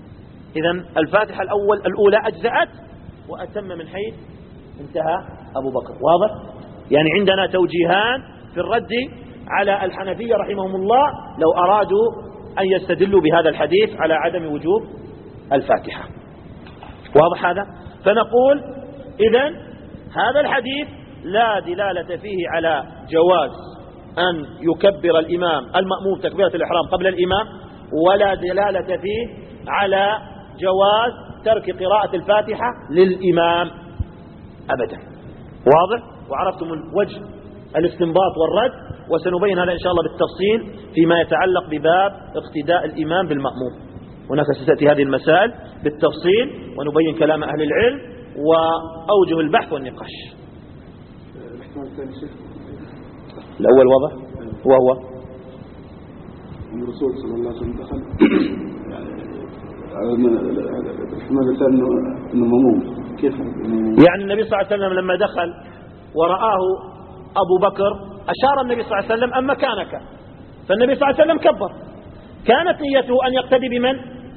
إذن الفاتحة الأولى أجزأت وأتم من حيث انتهى أبو بكر. واضح؟ يعني عندنا توجيهان في الرد على الحنفية رحمهم الله لو أرادوا أن يستدلوا بهذا الحديث على عدم وجوب الفاتحة. واضح هذا؟ فنقول إذن هذا الحديث لا دلالة فيه على جواز أن يكبر الإمام المأموم تكبيرة الإحرام قبل الإمام، ولا دلالة فيه على جواز ترك قراءة الفاتحة للإمام أبدا. واضح؟ وعرفتم الوجه الاستنباط والرد، وسنبين هذا إن شاء الله بالتفصيل فيما يتعلق بباب اقتداء الإمام بالمأموم. هناك ستأتي هذه المسائل بالتفصيل ونبين كلام أهل العلم وأوجه البحث والنقاش. الأول واضح وهو الرسول صلى الله عليه وسلم دخل الاحتمال الثاني انه مأموم. كيف يعني النبي صلى الله عليه وسلم لما دخل ورآه أبو بكر أشار النبي صلى الله عليه وسلم أم مكانك، فالنبي صلى الله عليه وسلم كبر. كانت نيته أن يقتدي بمن؟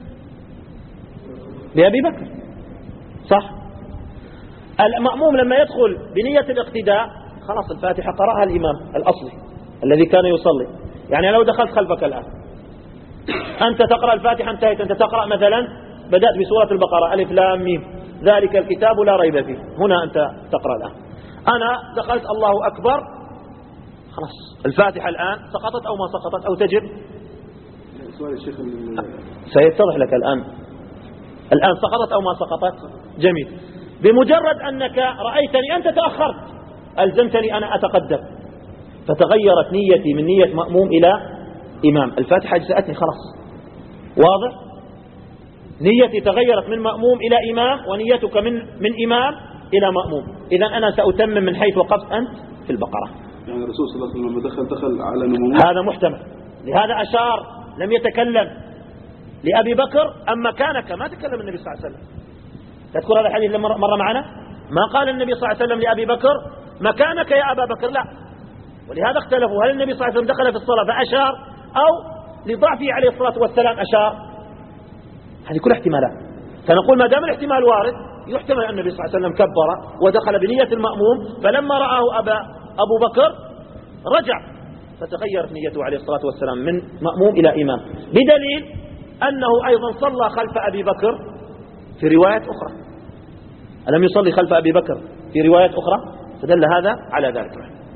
بأبي بكر، صح؟ المأموم لما يدخل بنية الاقتداء خلاص الفاتحة قرأها الإمام الأصلي الذي كان يصلي. يعني لو دخلت خلفك الآن أنت تقرأ الفاتحة انتهيت، أنت تقرأ مثلا بدأت بسورة البقرة ألف لام ميم ذلك الكتاب لا ريب فيه، هنا أنت تقرأ الآن. أنا دخلت الله أكبر، خلاص الفاتحة الآن سقطت أو ما سقطت أو تجب؟ سؤال الشيخ سيتضح لك الآن سقطت أو ما سقطت. جميل. بمجرد أنك رأيتني أنت تأخرت ألزمتني أنا أتقدم، فتغيرت نيتي من نية مأموم إلى إمام، الفاتحة أجزأتني خلاص. واضح؟ نيتي تغيرت من مأموم إلى إمام، ونيتك من إمام إلى مأموم. إذا أنا سأتمم من حيث وقفت أنت في البقرة. يعني الرسول صلى الله عليه وسلم لما دخل على مأموم هذا محتمل، لهذا أشار لم يتكلم لأبي بكر أم مكانك، ما تكلم النبي صلى الله عليه وسلم. تذكر هذا الحديث لما مر معنا؟ ما قال النبي صلى الله عليه وسلم لأبي بكر مكانك يا أبا بكر، لا. ولهذا اختلفوا هل النبي صلى الله عليه وسلم دخل في الصلاة فأشار أو لضعفه عليه الصلاة والسلام أشار. هذه كل احتمالات. فنقول ما دام الاحتمال وارد يحتمل أن النبي صلى الله عليه وسلم كبر ودخل بنية المأموم، فلما رآه أبو بكر رجع فتغيرت نيته عليه الصلاة والسلام من مأموم إلى إمام، بدليل أنه أيضا صلى خلف أبي بكر في رواية أخرى. ألم يصلي خلف أبي بكر في رواية أخرى؟ فدل هذا على ذلك.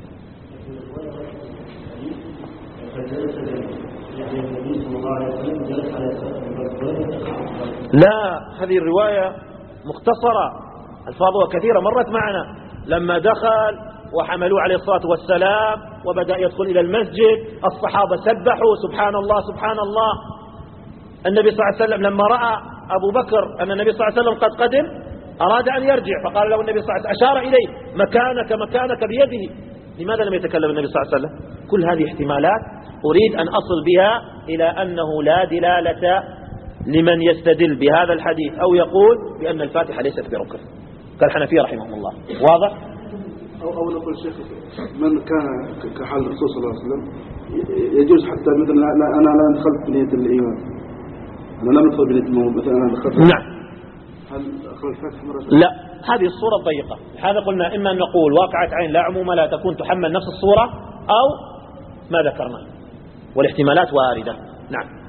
لا، هذه الرواية مختصرة ألفاظها كثيرة مرت معنا. لما دخل وحملوا عليه الصلاة والسلام وبدأ يدخل إلى المسجد الصحابة سبحوا سبحان الله سبحان الله. النبي صلى الله عليه وسلم لما رأى أبو بكر أن النبي صلى الله عليه وسلم قد قدم أراد أن يرجع، فقال له النبي صلى الله عليه وسلم أشار إليه مكانك بيده. لماذا لم يتكلم النبي صلى الله عليه وسلم؟ كل هذه احتمالات أريد أن أصل بها إلى أنه لا دلالة لمن يستدل بهذا الحديث أو يقول بأن الفاتحة ليست بركن كالحنفية رحمهم الله. واضح؟ أو نقول شيخ من كان كحال الرسول صلى الله عليه وسلم يجوز حتى مثلا أنا لا دخلت بنية الإمام، أنا لم أدخل بنية المأموم، مثلا أنا دخلت. نعم. هل أقرأ الفاتحة مرة؟ لا، هذه الصورة الضيقة. هذا قلنا إما أن نقول واقعة عين لا عموم لا تكون تحمل نفس الصورة، أو ما ذكرنا، والاحتمالات واردة. نعم.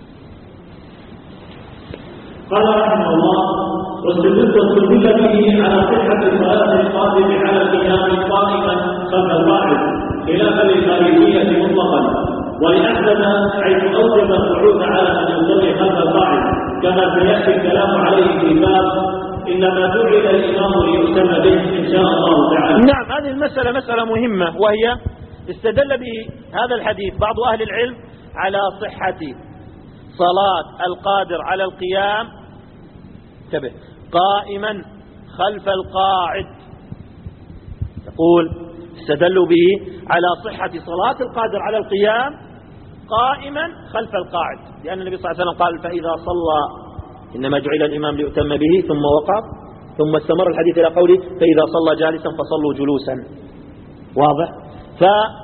قال رحمه الله: واستدل به على صحة صلاة القادم على القيام قائما خلف القاعد خلافا للمالكية مطلقا، ولأحمد حيث أوجب القعود على أن يصلي خلف القاعد كما سيأتي الكلام عليه في باب إنما جعل الإمام ليؤتم به إن شاء الله تعالى. نعم، هذه المسألة مسألة مهمة، وهي استدل به هذا الحديث بعض أهل العلم على صحة صلاة القادر على القيام قائما خلف القاعد. يقول استدلوا به على صحة صلاة القادر على القيام قائما خلف القاعد، لأن النبي صلى الله عليه وسلم قال: فإذا صلى إنما جعل الإمام ليؤتم به، ثم وقف، ثم استمر الحديث إلى قوله: فإذا صلى جالسا فصلوا جلوسا. واضح؟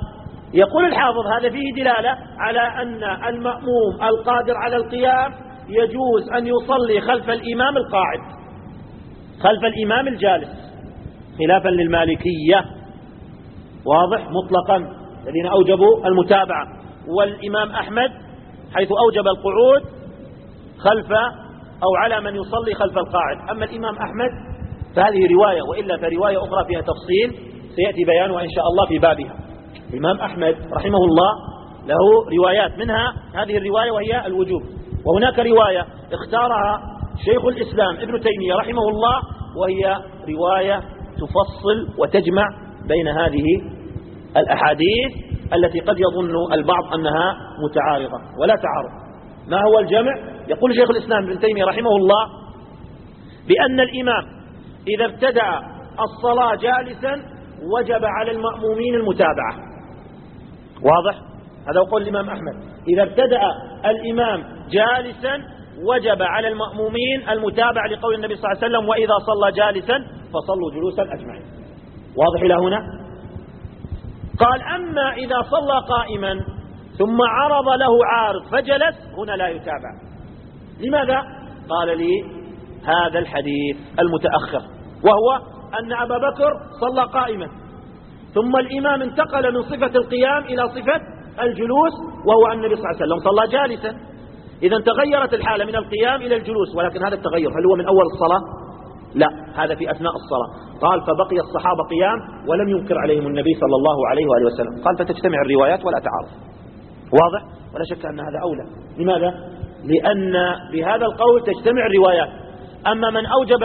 فيقول الحافظ هذا فيه دلالة على أن المأموم القادر على القيام يجوز أن يصلي خلف الإمام القاعد خلف الإمام الجالس، خلافا للمالكية، واضح، مطلقا الذين أوجبوا المتابعة، والإمام أحمد حيث أوجب القعود خلف أو على من يصلي خلف القاعد. أما الإمام أحمد فهذه رواية، وإلا فرواية أخرى فيها تفصيل سيأتي بيانها إن شاء الله في بابها. الإمام أحمد رحمه الله له روايات، منها هذه الرواية وهي الوجوب، وهناك رواية اختارها شيخ الإسلام ابن تيمية رحمه الله وهي رواية تفصل وتجمع بين هذه الأحاديث التي قد يظن البعض أنها متعارضة، ولا تعارض. ما هو الجمع؟ يقول شيخ الإسلام ابن تيمية رحمه الله بأن الإمام إذا ابتدأ الصلاة جالسا وجب على المأمومين المتابعة، واضح؟ هذا قول الإمام أحمد، إذا ابتدأ الإمام جالسا وجب على المأمومين المتابعة لقول النبي صلى الله عليه وسلم وإذا صلى جالسا فصلوا جلوسا أجمعين. واضح إلى هنا؟ قال أما إذا صلى قائما ثم عرض له عارض فجلس هنا لا يتابع. لماذا؟ قال لي هذا الحديث المتأخر، وهو أن أبا بكر صلى قائما ثم الإمام انتقل من صفة القيام إلى صفة الجلوس، وهو النبي صلى الله عليه وسلم صلى جالسا. إذا تغيرت الحالة من القيام إلى الجلوس، ولكن هذا التغير هل هو من أول الصلاة؟ لا، هذا في أثناء الصلاة. قال فبقي الصحابة قيام ولم ينكر عليهم النبي صلى الله عليه وآله وسلم. قال فتجتمع الروايات ولا تعارض. واضح؟ ولا شك أن هذا أولى. لماذا؟ لأن بهذا القول تجتمع الروايات. أما من أوجب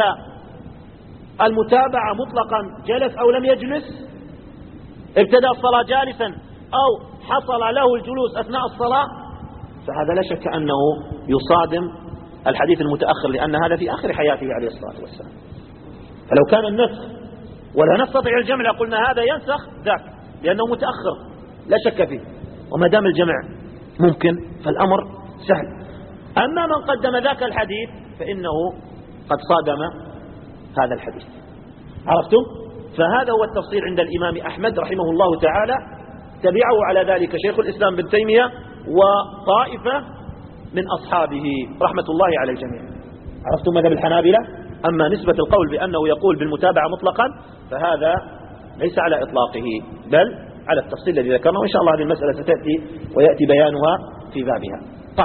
المتابعة مطلقا جلس أو لم يجلس، ابتدأ الصلاة جالسا أو حصل له الجلوس أثناء الصلاة، فهذا لا شك أنه يصادم الحديث المتأخر، لأن هذا في آخر حياته عليه الصلاة والسلام. فلو كان النسخ ولا نستطيع الجمع قلنا هذا ينسخ ذاك، لأنه متأخر لا شك فيه، وما دام الجمع ممكن فالأمر سهل. أما من قدم ذاك الحديث فإنه قد صادم هذا الحديث. عرفتم؟ فهذا هو التفصيل عند الإمام أحمد رحمه الله تعالى، تبعه على ذلك شيخ الإسلام بن تيمية وطائفة من أصحابه رحمة الله على الجميع. عرفتم ماذا بالحنابلة؟ أما نسبة القول بأنه يقول بالمتابعة مطلقا فهذا ليس على إطلاقه، بل على التفصيل الذي ذكرناه، وإن شاء الله هذه المسألة ستأتي ويأتي بيانها في بابها.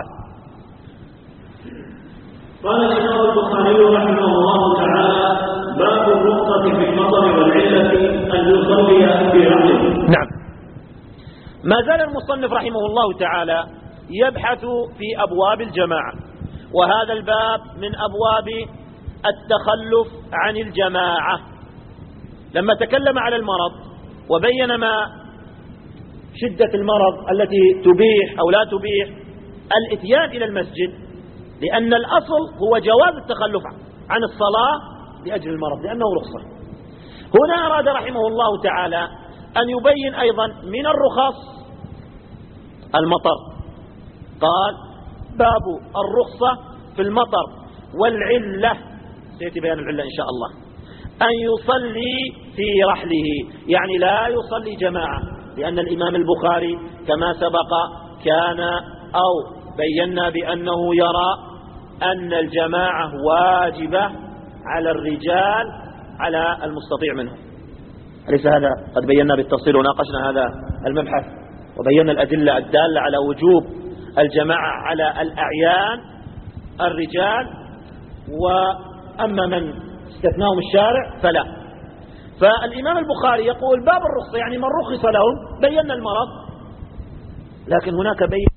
قال الإمام البخاري رحمه الله تعالى: باب الرخصة في المطر والعلة أن يصلي في رحله. نعم. ما زال المصنف رحمه الله تعالى يبحث في أبواب الجماعة، وهذا الباب من أبواب التخلف عن الجماعة. لما تكلم على المرض وبين ما شدة المرض التي تبيح أو لا تبيح الإتيان إلى المسجد، لأن الأصل هو جواز التخلف عن الصلاة لأجل المرض لأنه رخصة. هنا أراد رحمه الله تعالى أن يبين أيضا من الرخص المطر. قال: باب الرخصة في المطر والعلة، سيأتي بيان العلة إن شاء الله، أن يصلي في رحله، يعني لا يصلي جماعة، لأن الإمام البخاري كما سبق كان أو بينا بأنه يرى أن الجماعة واجبة على الرجال على المستطيع منهم. أليس هذا قد بينا بالتفصيل وناقشنا هذا المبحث وبينا الأدلة الدالة على وجوب الجماعة على الأعيان الرجال، وأما من استثناهم الشارع فلا. فالإمام البخاري يقول باب الرخصة، يعني من رخص لهم، بينا المرض، لكن هناك بين